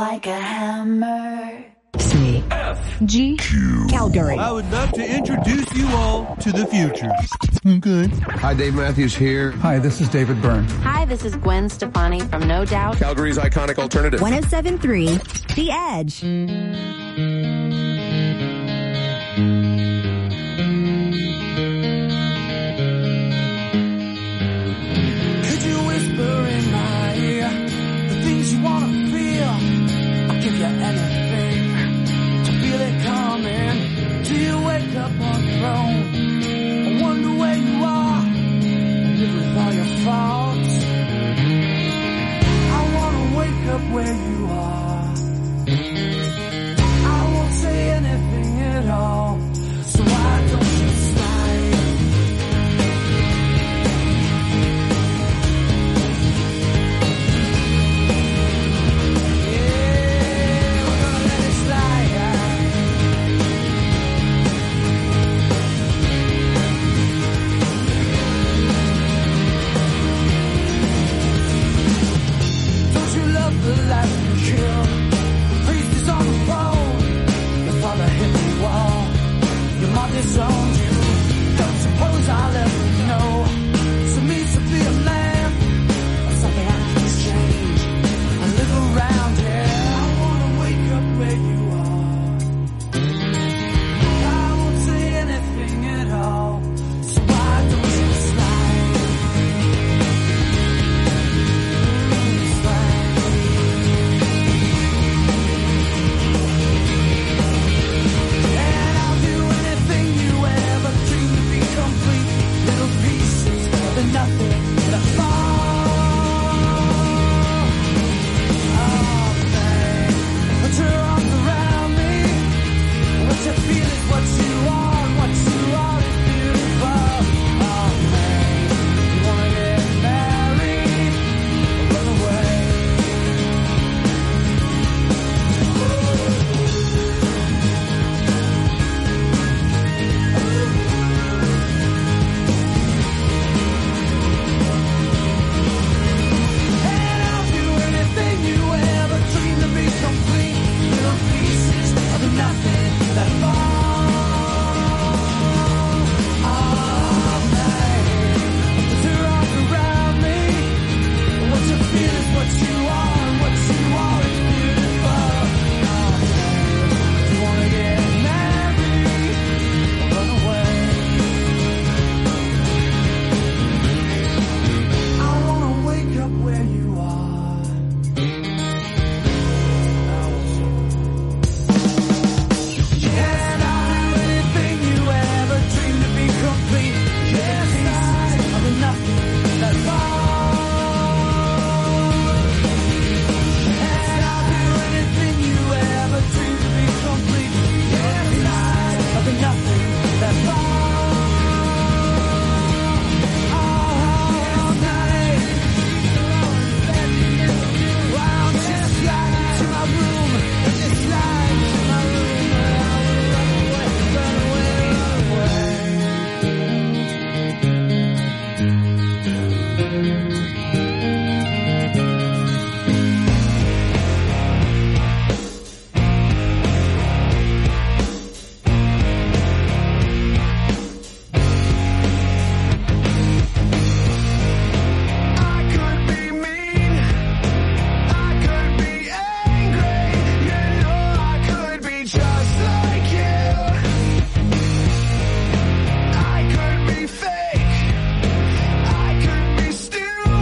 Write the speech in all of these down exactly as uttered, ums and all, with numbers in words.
like a hammer. C F G Q Calgary. I would love to introduce you all to the future. Okay. Hi, Dave Matthews here. Hi, this is David Byrne. Hi, this is Gwen Stefani from No Doubt. Calgary's iconic alternative. one oh seven point three The Edge. Could you whisper in my ear the things you want to feel? I'll give you anything to feel it coming. Do you wake up on your own? I wonder where you are, live with all your faults. I wanna wake up where you are. I won't say anything at all, so why don't you slide? Yeah, we're gonna let it slide. Don't you love the life you kill? The priest is on the phone. Your father hit the wall. Your mom disowned you. Don't suppose I'll ever know. So means to be a man or something I can change. I live around here. I wanna wake up where you are. I won't say anything at all. So why don't you slide? Slide. And I'll do anything you ever dreamed to be complete. Little pieces of the nothing that fall. Oh, babe, put your arms around me. What you feel is what you are, and what you are is beautiful. Oh, babe, you wanna get married or run away? And I'll do anything you ever dreamed to be complete. Little pieces of the nothing that fall. Oh, babe, put your arms around me. What you feel is what you are, and what you are is beautiful. Oh, babe, you wanna get married or run away? I wanna wake up where you are. And I'll do anything you ever dreamed to be complete. Yes, pieces of the nothing that falls. And I'll do anything you ever dreamed to be complete. Yes, pieces of the nothing that falls. All night. Why don't you slide to my room? Just slide to my room, and I will run away, run away, run away. I could be mean, I could be angry, you know I could be just like you. I could be fake, I could be stupid,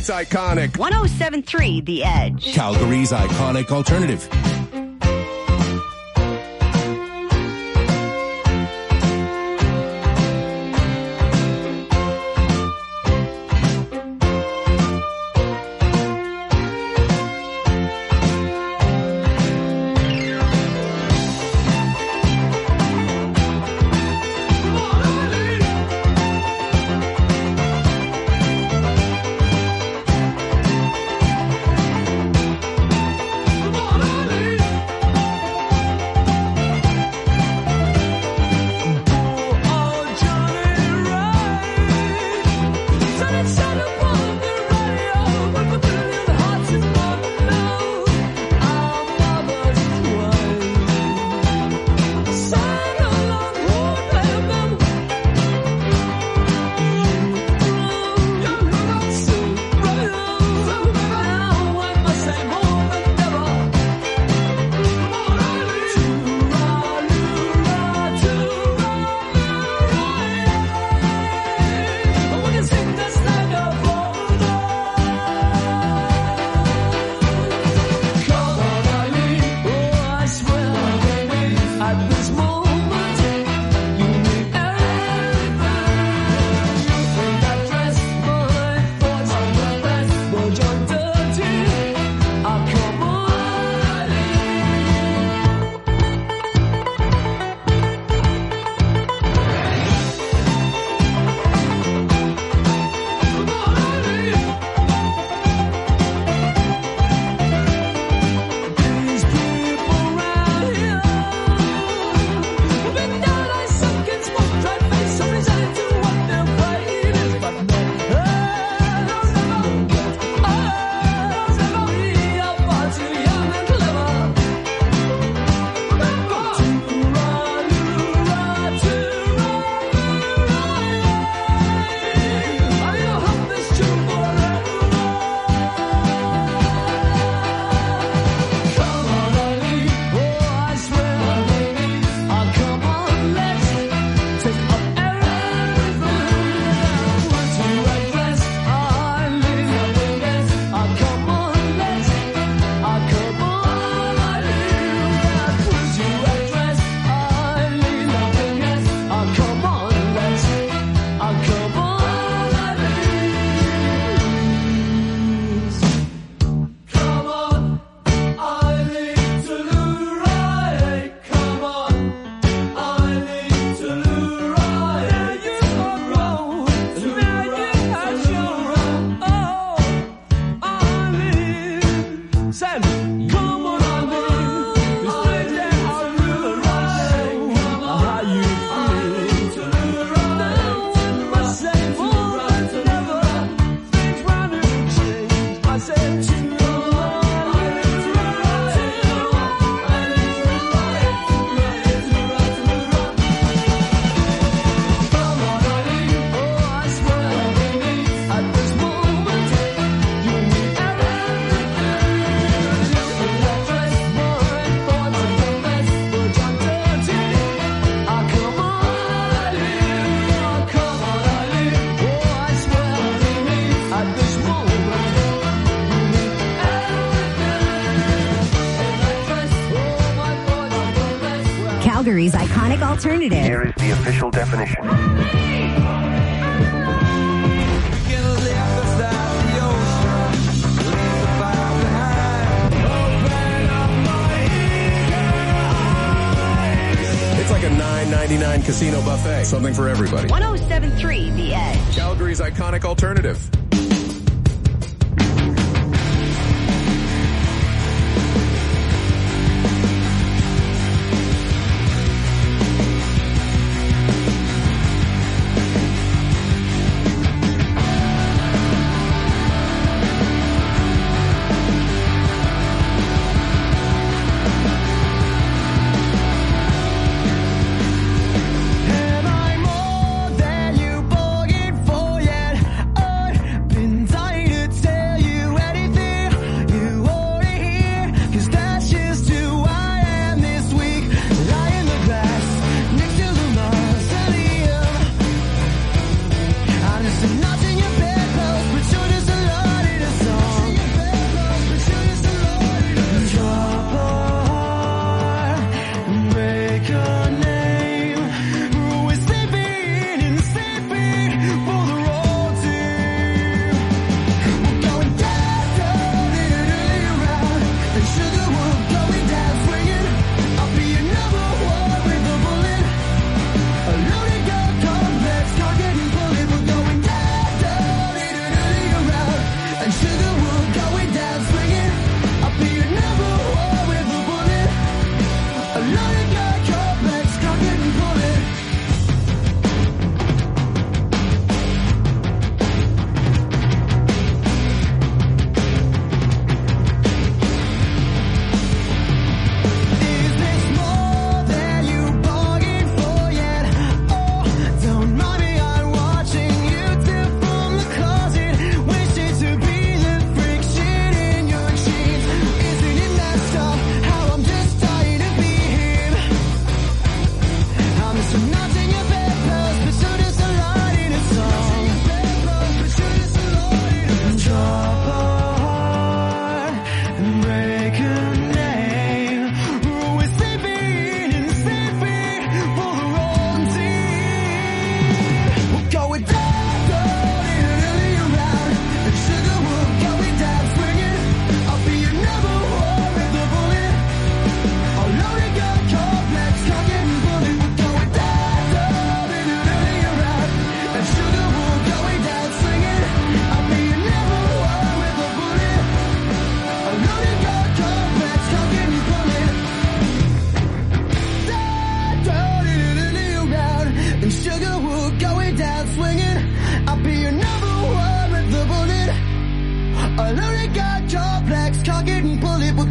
Calgary's iconic. one oh seven point three The Edge. Calgary's iconic alternative. Calgary's iconic alternative. Here is the official definition. It's like a nine ninety-nine casino buffet. Something for everybody. one oh seven point three The Edge. Calgary's iconic alternative.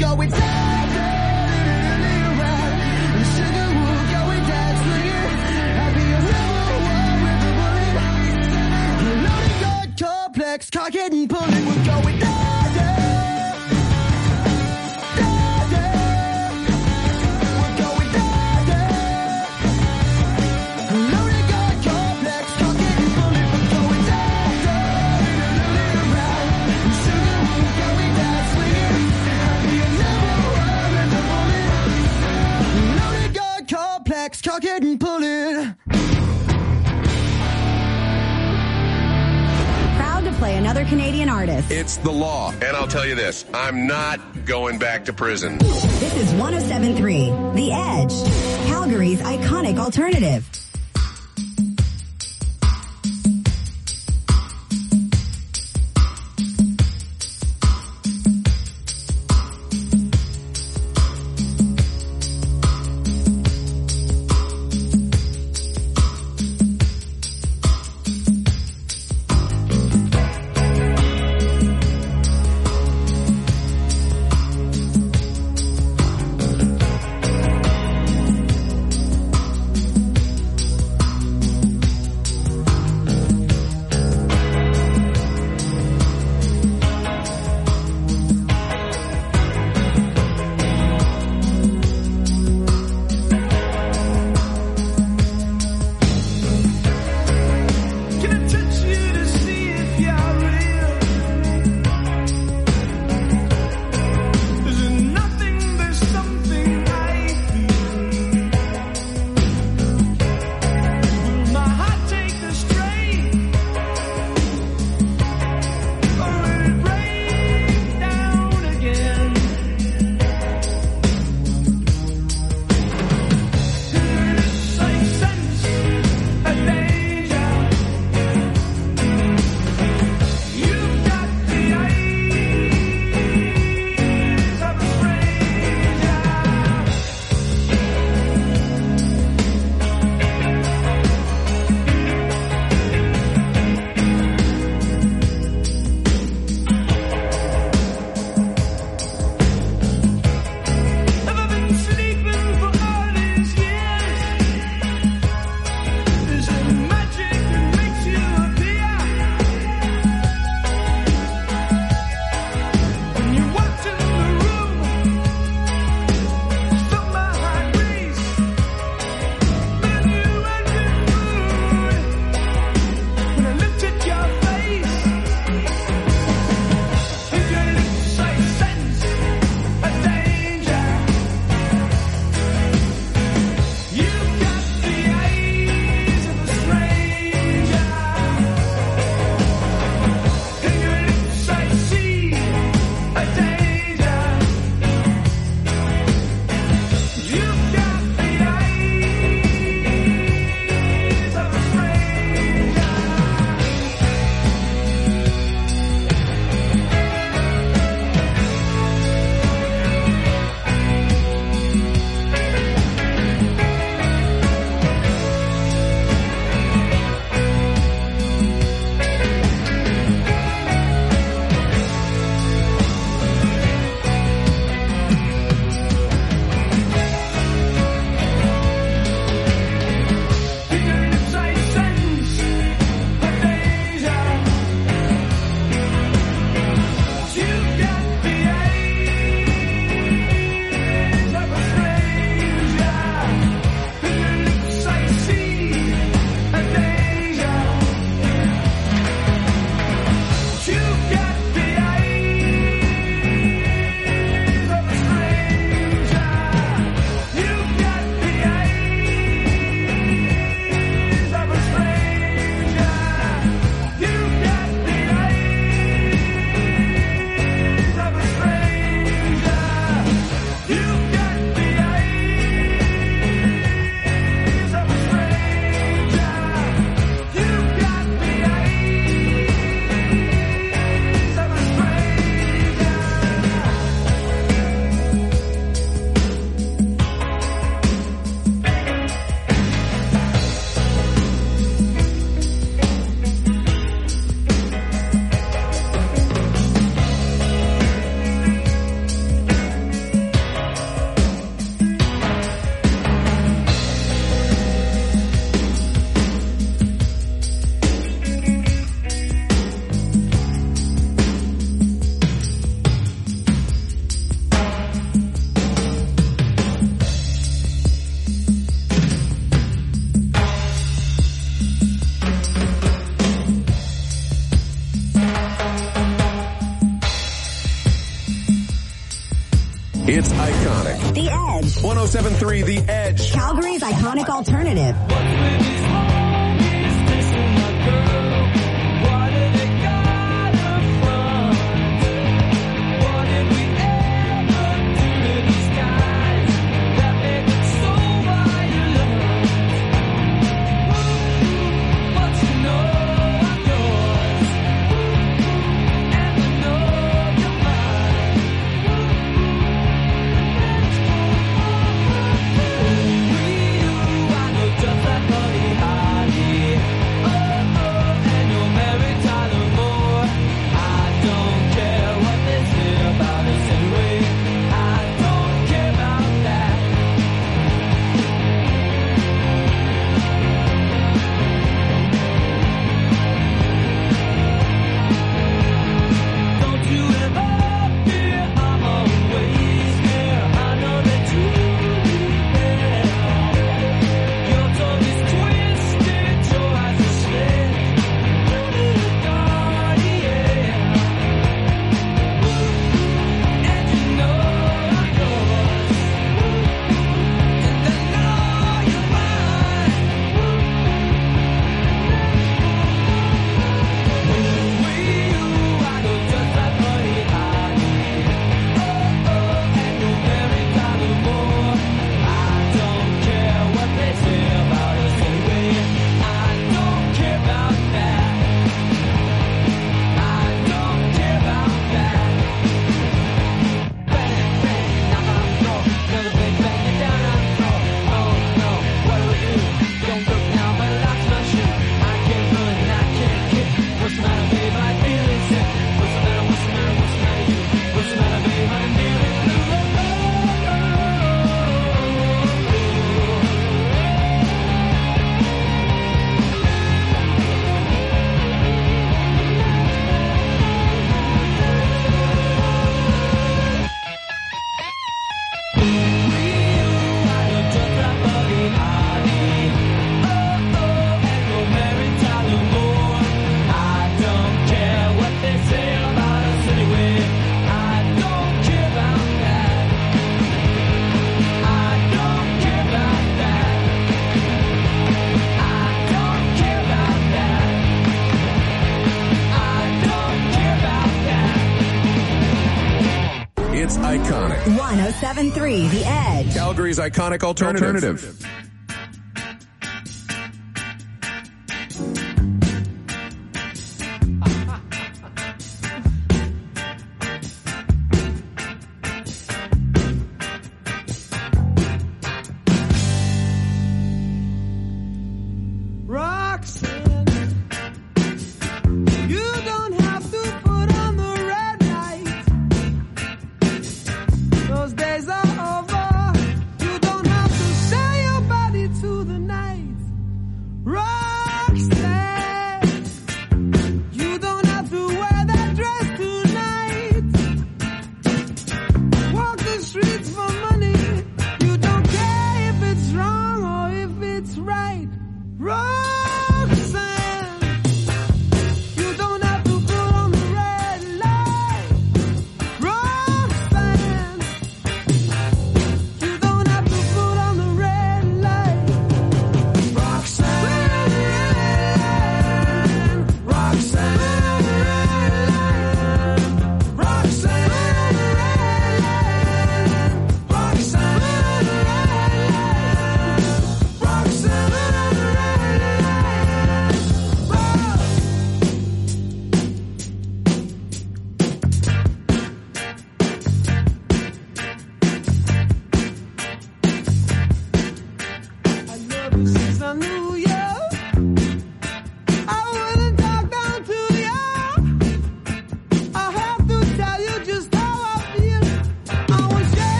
going down, down, round. The sugar would going down, swinging. I'll be a rebel with a bullet. Loaded gun complex, cock it and pull it. We're going down, down, down, down. We're going down, down. Loaded gun complex, cock it and pull it. We're going down, down, round. The sugar would going down, swinging. I'll be a rebel with a bullet. Loaded gun complex, cock it and pull it. Proud to play another Canadian artist. It's the law. And I'll tell you this, I'm not going back to prison. This is one oh seven point three The Edge, Calgary's iconic alternative. The Edge. one oh seven point three The Edge. Calgary's iconic alternative. one oh seven point three The Edge. Calgary's iconic alternative. alternative.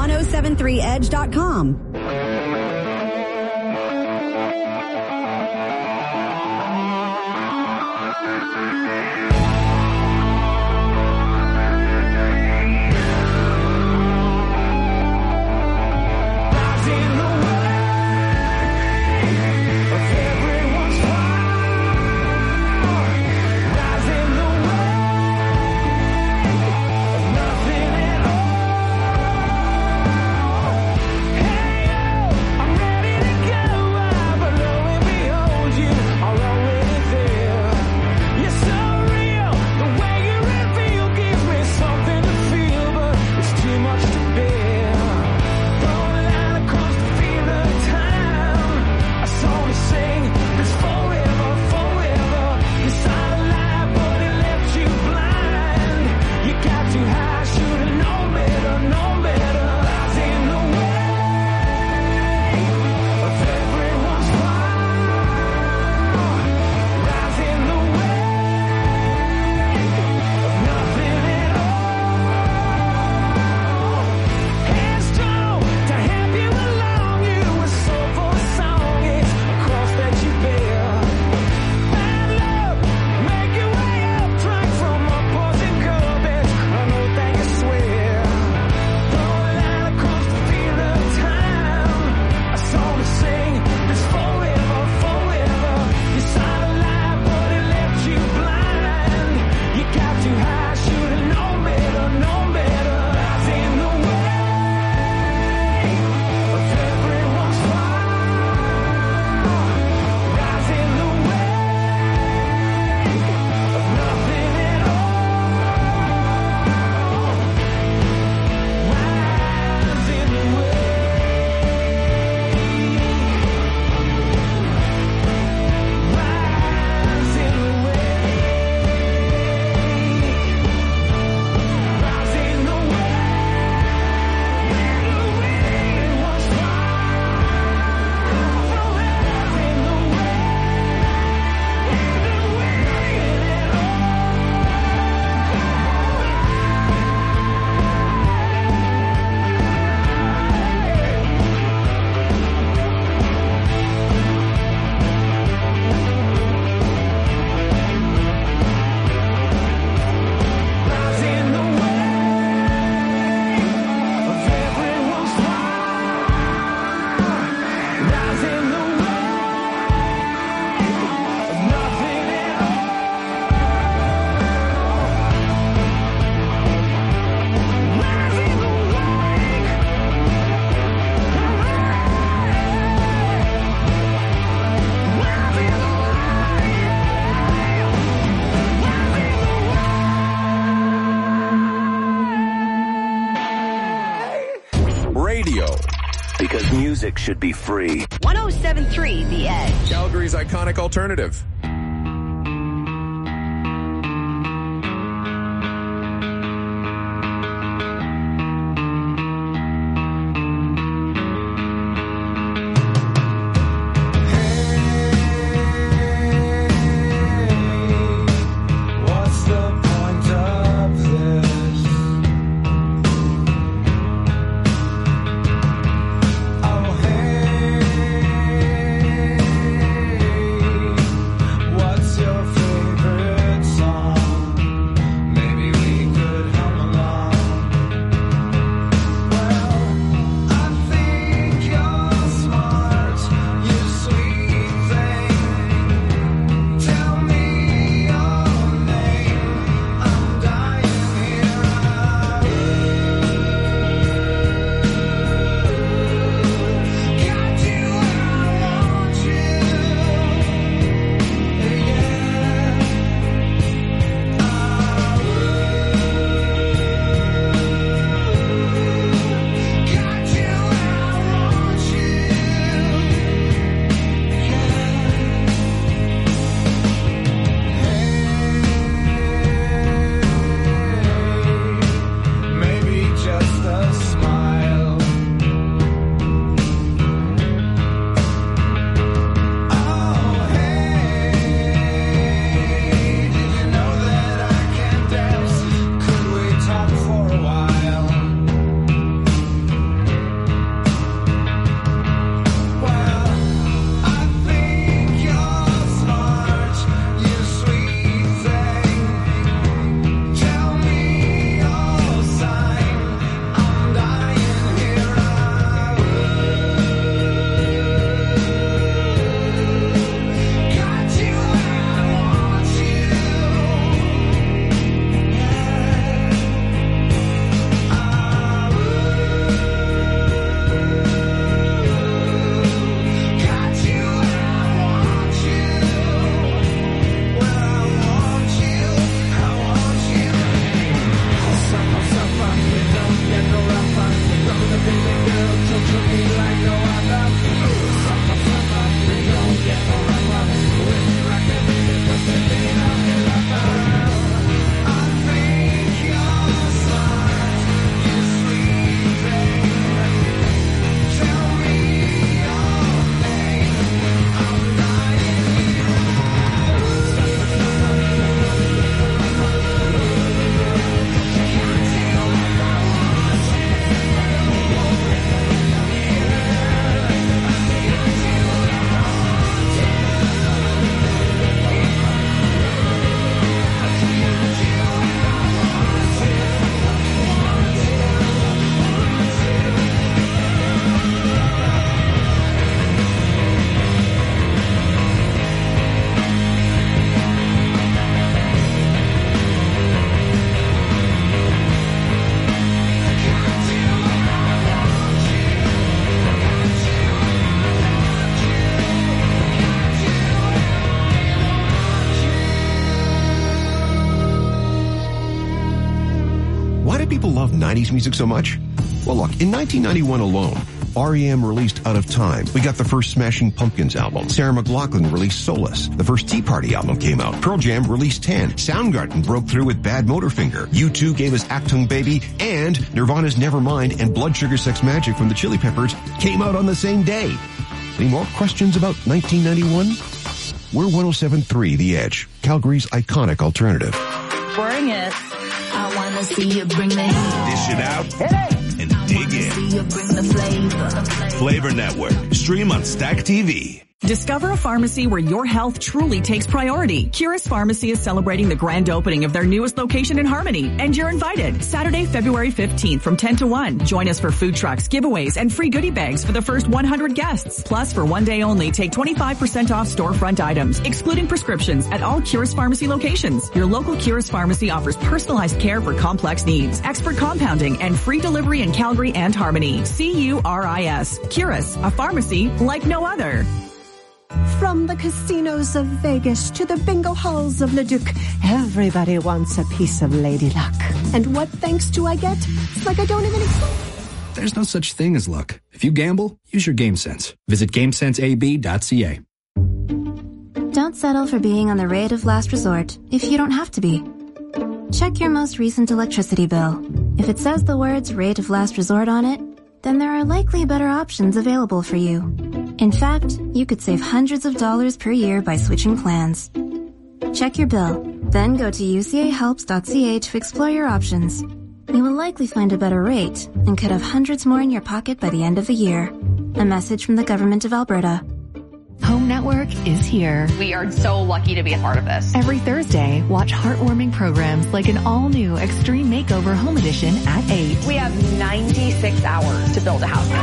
ten seventy-three edge dot com. Because music should be free. ten seventy-three The Edge. Calgary's iconic alternative. love nineties music so much? Well, look, in nineteen ninety-one alone, R E M released Out of Time. We got the first Smashing Pumpkins album. Sarah McLachlan released Solace. The first Tea Party album came out. Pearl Jam released ten. Soundgarden broke through with Bad Motorfinger. U two gave us Achtung Baby. And Nirvana's Nevermind and Blood Sugar Sex Magic from the Chili Peppers came out on the same day. Any more questions about nineteen ninety-one? We're one oh seven point three The Edge, Calgary's iconic alternative. Bring it. I wanna see you bring the heat. Dish it out and dig in. See you bring the flavor. Flavor Network. Stream on Stack T V. Discover a pharmacy where your health truly takes priority. Curis Pharmacy is celebrating the grand opening of their newest location in Harmony, and you're invited. Saturday, February fifteenth from ten to one. Join us for food trucks, giveaways, and free goodie bags for the first one hundred guests. Plus, for one day only, take twenty-five percent off storefront items, excluding prescriptions, at all Curis Pharmacy locations. Your local Curis Pharmacy offers personalized care for complex needs, expert compounding, and free delivery in Calgary and Harmony. C U R I S. Curis, a pharmacy like no other. From the casinos of Vegas to the bingo halls of Leduc, everybody wants a piece of Lady Luck. And what thanks do I get? It's like I don't even exist. There's no such thing as luck. If you gamble, use your game sense. Visit game sense a b dot c a. Don't settle for being on the rate of last resort if you don't have to be. Check your most recent electricity bill. If it says the words rate of last resort on it, then there are likely better options available for you. In fact, you could save hundreds of dollars per year by switching plans. Check your bill, then go to u c a helps dot c a to explore your options. You will likely find a better rate and could have hundreds more in your pocket by the end of the year. A message from the Government of Alberta. Home Network is here. We are so lucky to be a part of this. Every Thursday, watch heartwarming programs like an all-new Extreme Makeover Home Edition at eight. We have ninety-six hours to build a house.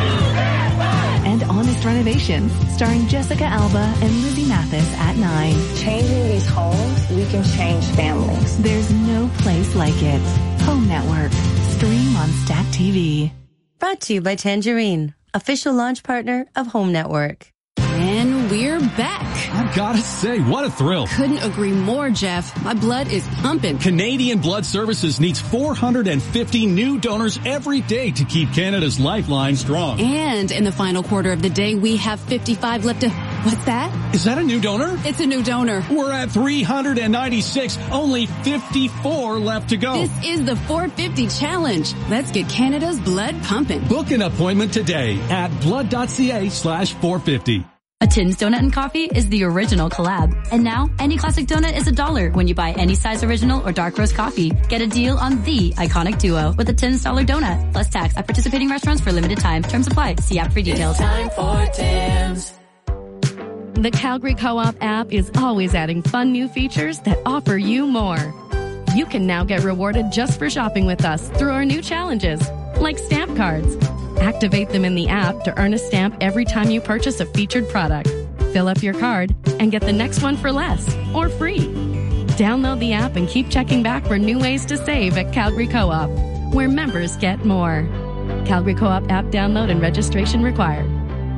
And Honest Renovations, starring Jessica Alba and Lizzie Mathis at nine. Changing these homes, we can change families. There's no place like it. Home Network. Stream on Stack T V. Brought to you by Tangerine, official launch partner of Home Network. And we're back. I've got to say, what a thrill. Couldn't agree more, Jeff. My blood is pumping. Canadian Blood Services needs four hundred fifty new donors every day to keep Canada's lifeline strong. And in the final quarter of the day, we have fifty-five left to... What's that? Is that a new donor? It's a new donor. We're at three hundred ninety-six, only fifty-four left to go. This is the four fifty challenge. Let's get Canada's blood pumping. Book an appointment today at blood.ca slash 450. A Tim's Donut and Coffee is the original collab. And now, any classic donut is a dollar when you buy any size original or dark roast coffee. Get a deal on the iconic duo with a Tim's Dollar Donut, plus tax at participating restaurants for limited time. Terms apply. See app for details. It's time for Tim's. The Calgary Co-op app is always adding fun new features that offer you more. You can now get rewarded just for shopping with us through our new challenges, like stamp cards. Activate them in the app to earn a stamp every time you purchase a featured product. Fill up your card and get the next one for less or free. Download the app and keep checking back for new ways to save at Calgary Co-op, where members get more. Calgary Co-op app download and registration required.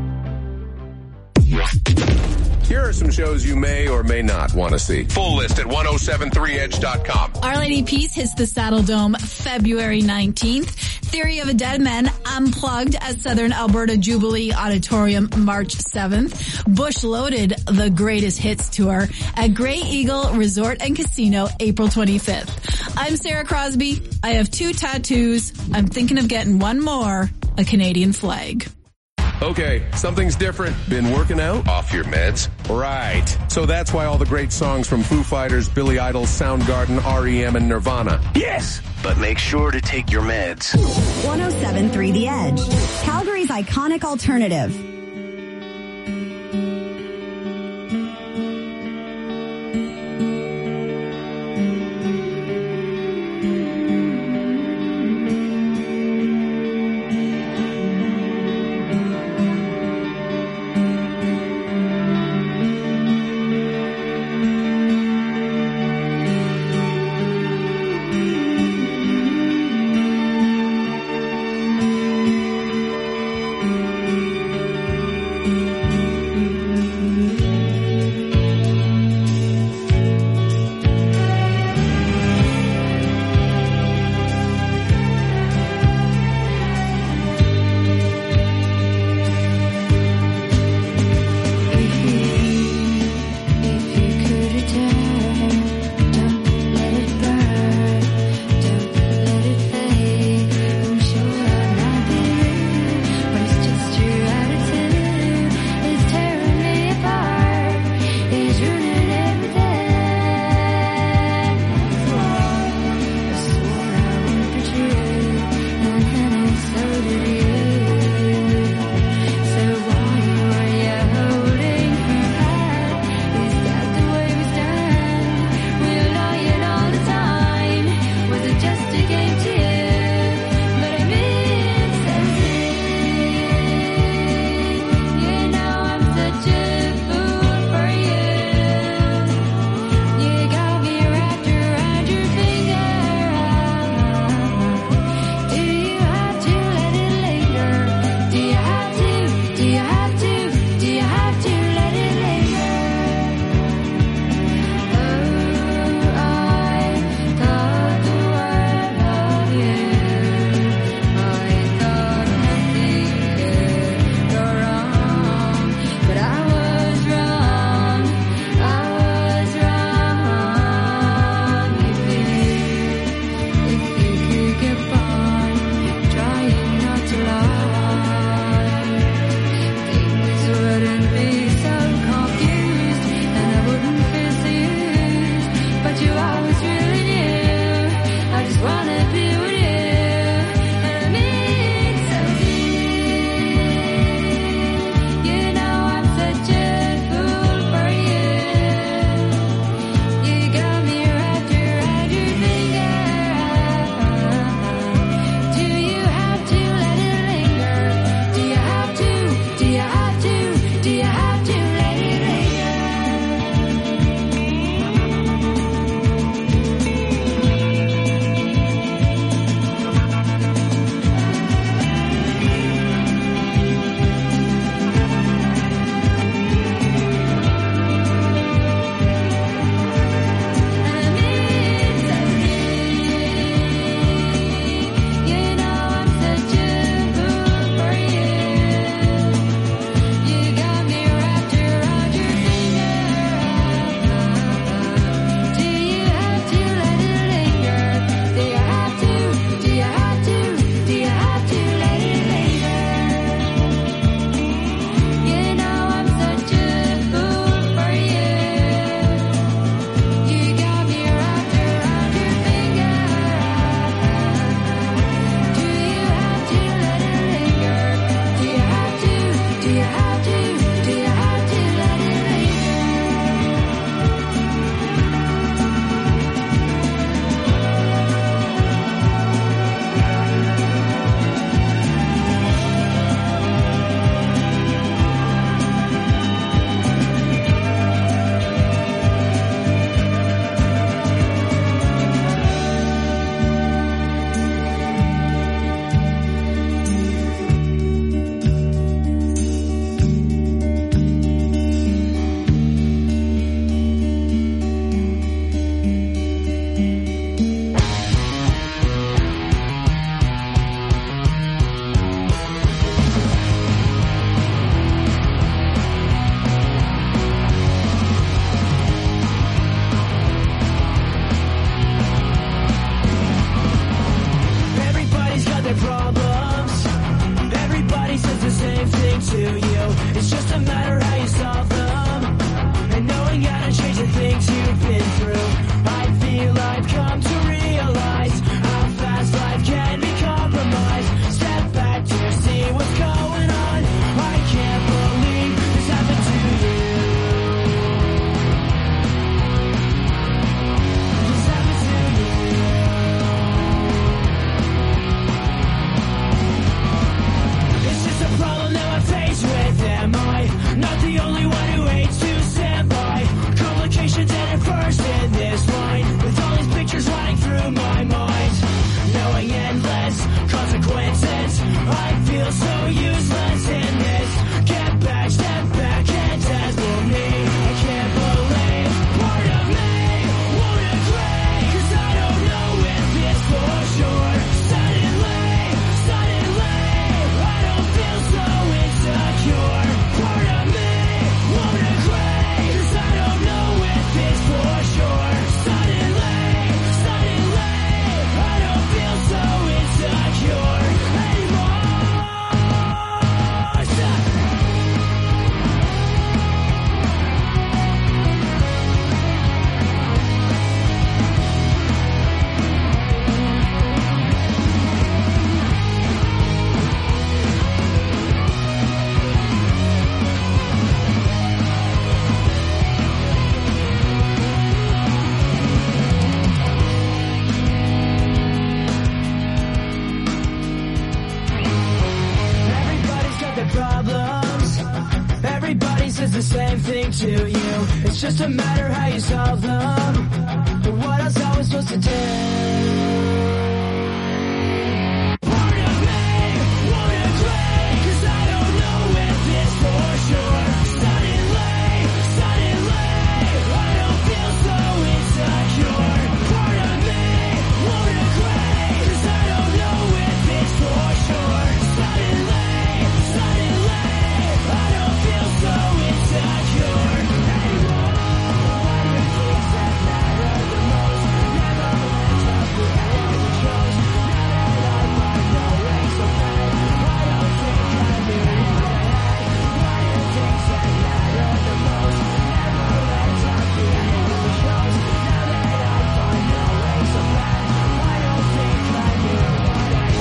Here are some shows you may or may not want to see. Full list at ten seventy-three edge dot com. Our Lady Peace hits the Saddle Dome February nineteenth. Theory of a Dead Man Unplugged at Southern Alberta Jubilee Auditorium March seventh. Bush Loaded, the Greatest Hits Tour at Grey Eagle Resort and Casino April twenty-fifth. I'm Sarah Crosby. I have two tattoos. I'm thinking of getting one more, a Canadian flag. Okay, something's different. Been working out? Off your meds? Right. So that's why all the great songs from Foo Fighters, Billy Idol, Soundgarden, R E M, and Nirvana. Yes, but make sure to take your meds. one oh seven point three The Edge, Calgary's iconic alternative. thing to you. It's just a matter how you solve them. And knowing how to change the things you've been through. I feel I've come to realize how fast life can be compromised. Step back to see what's going on. I can't believe this happened to you. This happened to you. It's just a problem that I face with. Am I not the only one who hates to stand by? Complications and first in this line, with all these pictures running through my mind, knowing endless consequences. I feel so useless in this. Get back, step back, and test for me. I can't believe part of me won't agree, 'cause I don't know if it's for sure. Suddenly, suddenly, I don't feel so insecure. Part of me won't agree, 'cause I don't know if it's for sure. Suddenly, suddenly, I don't feel so insecure anymore. Everybody's got their problems. Everybody says the same thing to you. It's just a matter how you solve them. But what else are we supposed to do? Part of me won't agree, 'cause I don't know if it's for sure. Suddenly, suddenly, I don't feel so insecure. Part of me won't agree, 'cause I don't know if it's for sure. Suddenly, suddenly, I don't feel so insecure anymore. Why do things that matter the most never end up being what you chose? Now that I find no way so bad, I don't think I really want it. Why do things that matter the most never end up being what you chose? Now that I find no way so bad, I don't think I really want it.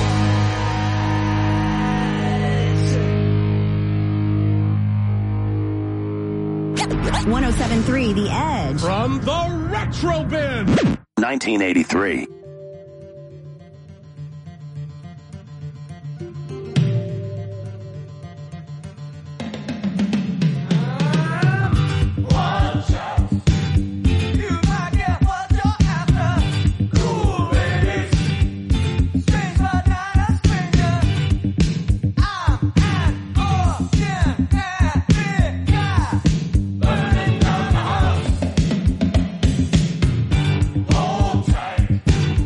one oh seven point three The Edge. From the Retro Bin. nineteen eighty-three. Hold tight.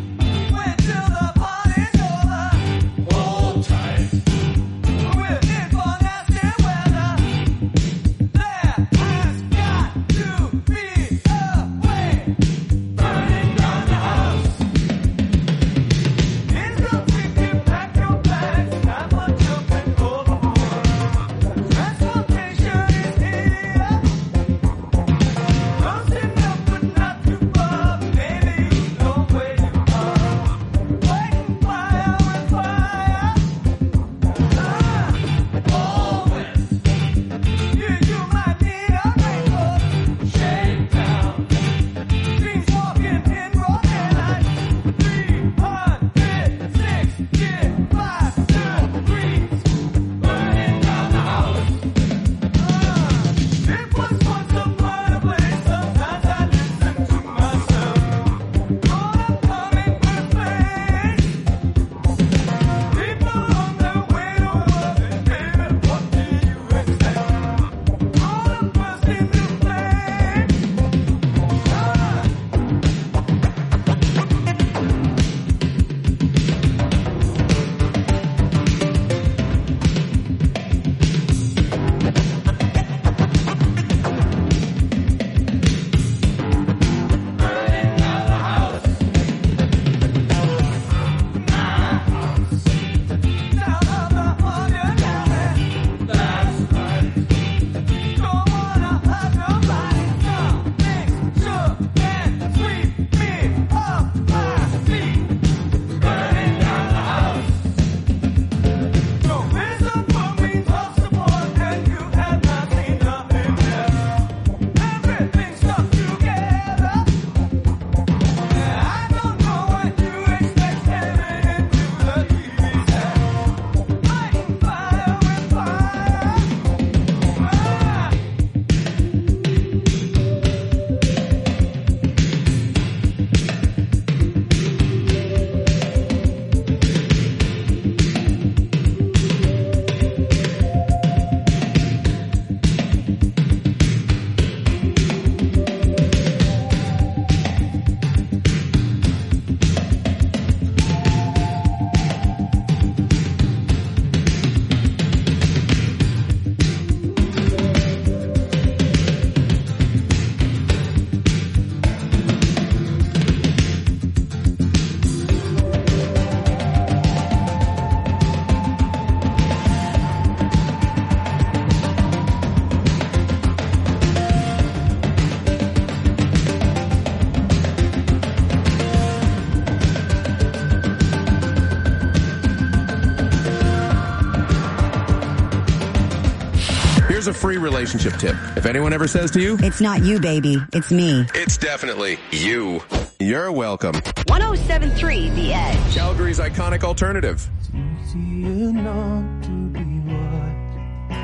Here's a free relationship tip. If anyone ever says to you, "It's not you, baby, it's me," it's definitely you. You're welcome. one oh seven point three The Edge. Calgary's iconic alternative. It's easier not to be what.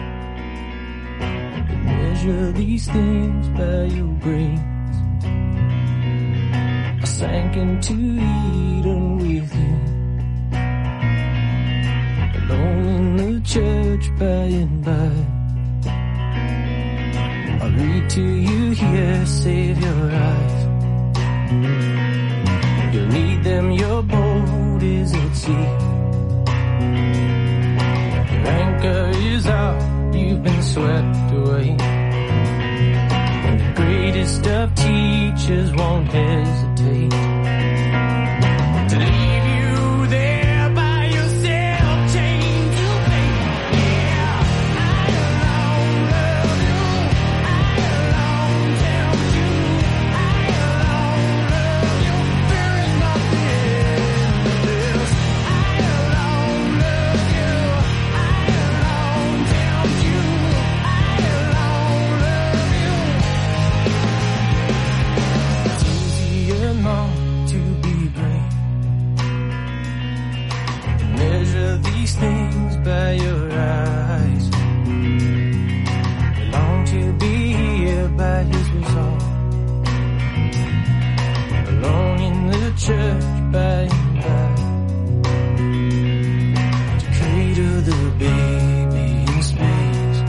Measure these things by your grains. I sank into Eden with you, alone in the church by and by. I'll read to you here, save your eyes. You'll need them, your boat is at sea. Your anchor is out, you've been swept away. And the greatest of teachers won't hesitate to leave you there by yourself, chained to fate. Yeah, I alone love you. I alone tempt you. I alone love you. There is nothing but this. I alone love you. I alone tempt you. I alone love you. It's easier not to be brave. Measure these things by your eyes. You long to be here by his resolve, alone in the church by and by, to cradle the baby in space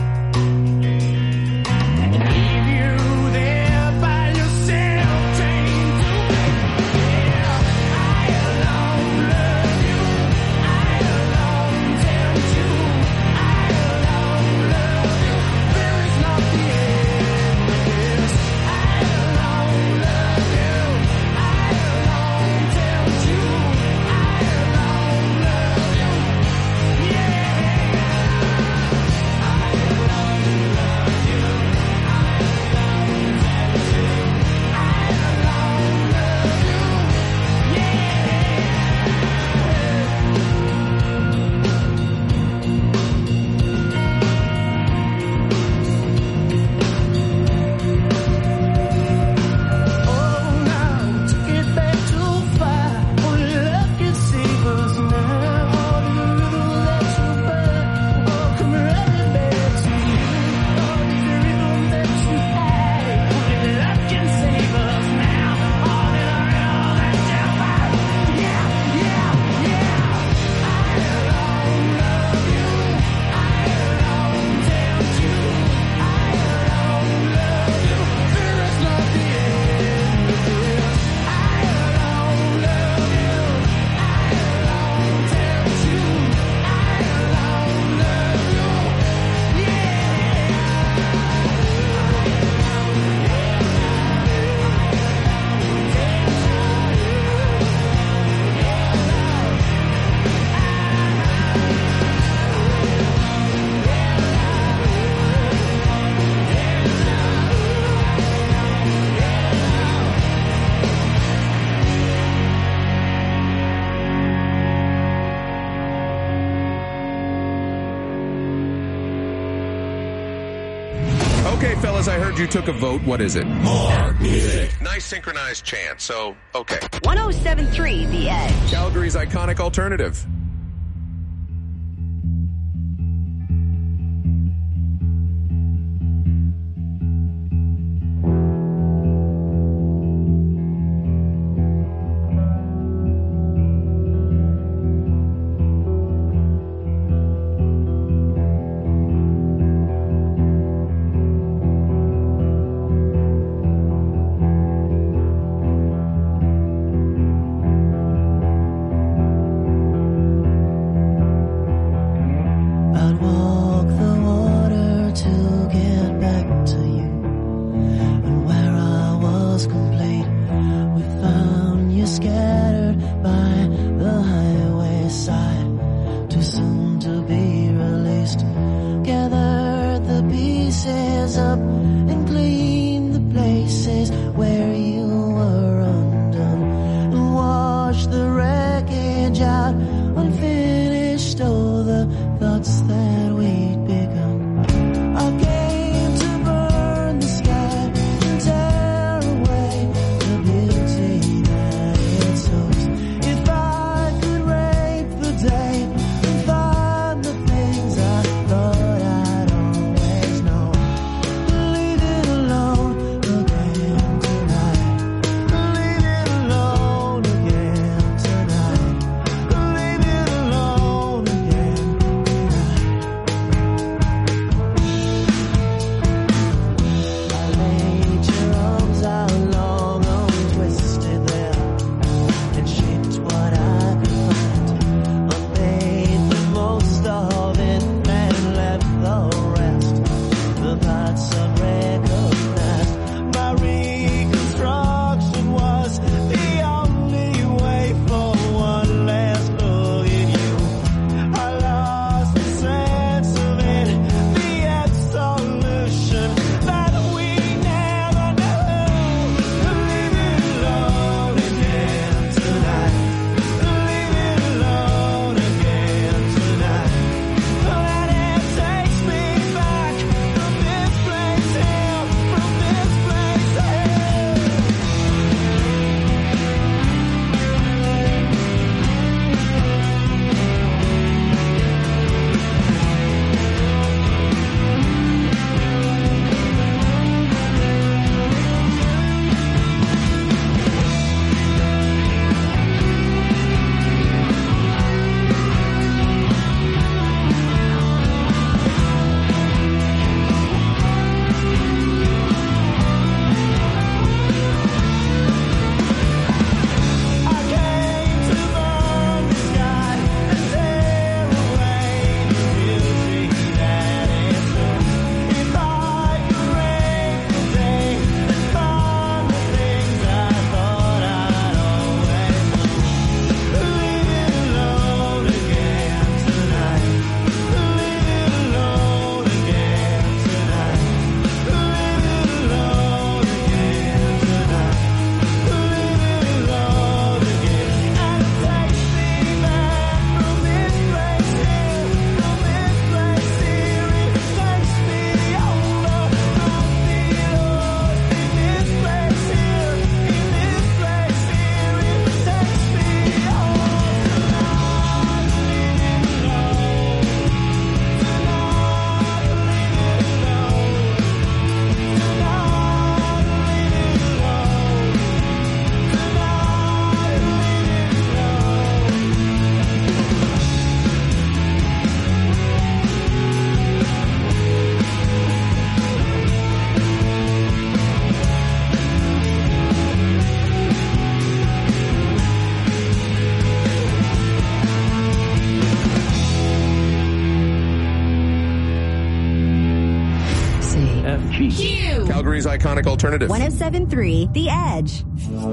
and leave you there by yourself, chained to fate. Yeah, I alone love you. I alone tempt you. I alone love you. There is nothing but this. I alone love you. I alone tempt you. I alone love you. Yeah. I alone love you. I alone tempt you. I alone love you. Yeah. Oh, now took it back too far. Only love can save us now. All the little that you burn, oh, come running back to you. All the rhythm that you had, only love can save us now. All the rhythm that you burn, yeah, yeah, yeah. I alone love you. I alone tempt you. I alone love you. There is nothing but this. I alone love you. I alone tempt you. I alone love you. Yeah. Okay, fellas, I heard you took a vote. What is it? More music. Nice synchronized chant, so, okay. one oh seven point three The Edge. Calgary's iconic alternative. F G. Q. Calgary's iconic alternative. one oh seven point three The Edge.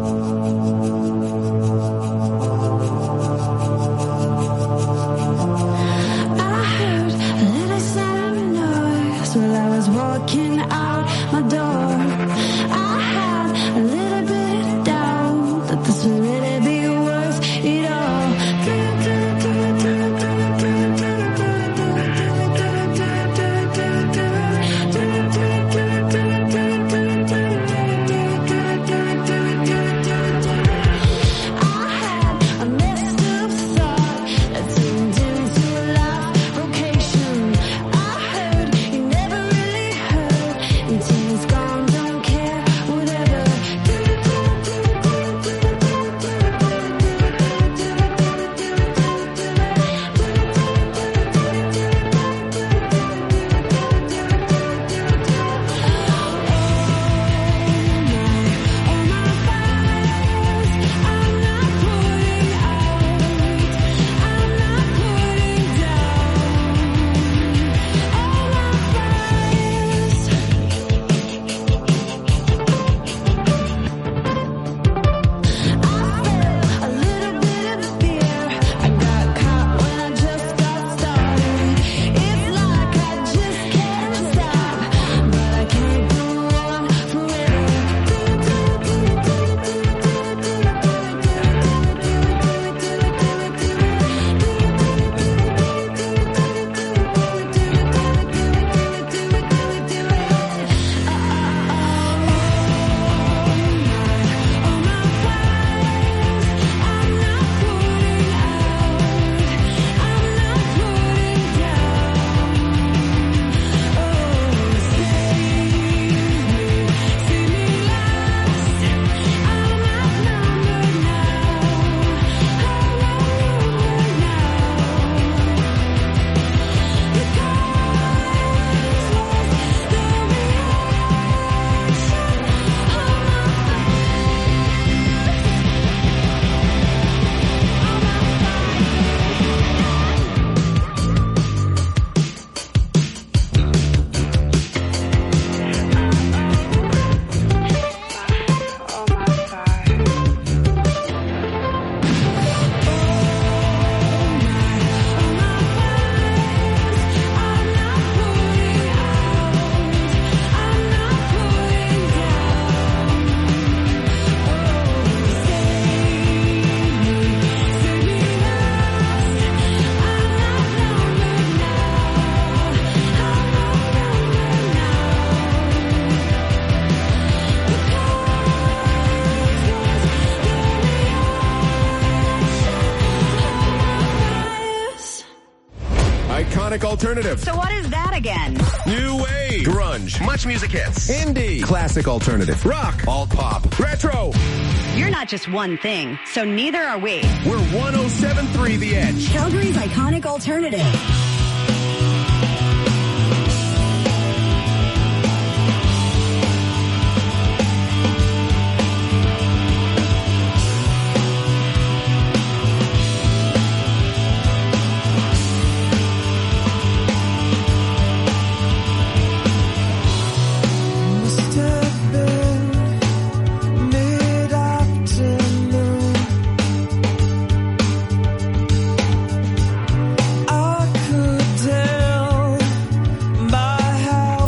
I heard a little sound of noise while I was walking out my door. I had a little bit of doubt that this would really be worth it all. Alternative. So what is that again? New wave. Grunge. Much music hits. Indie. Classic alternative. Rock. Alt pop. Retro. You're not just one thing, so neither are we. We're one oh seven point three The Edge. Calgary's iconic alternative.